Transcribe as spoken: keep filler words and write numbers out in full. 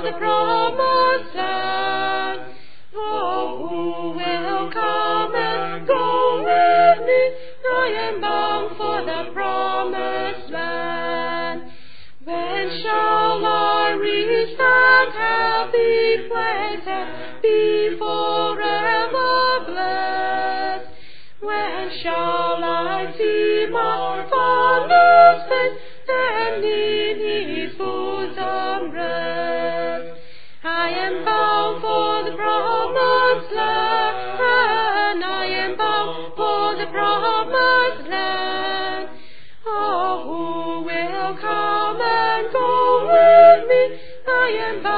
the promised land. Oh, who will come and go with me? I am bound for the promised land. When shall I reach that happy place and be forever blessed? When shall I see my Father's face and in His bosom rest? I am bound for the promised land. I am bound for the promised land. Oh, who will come and go with me? I am bound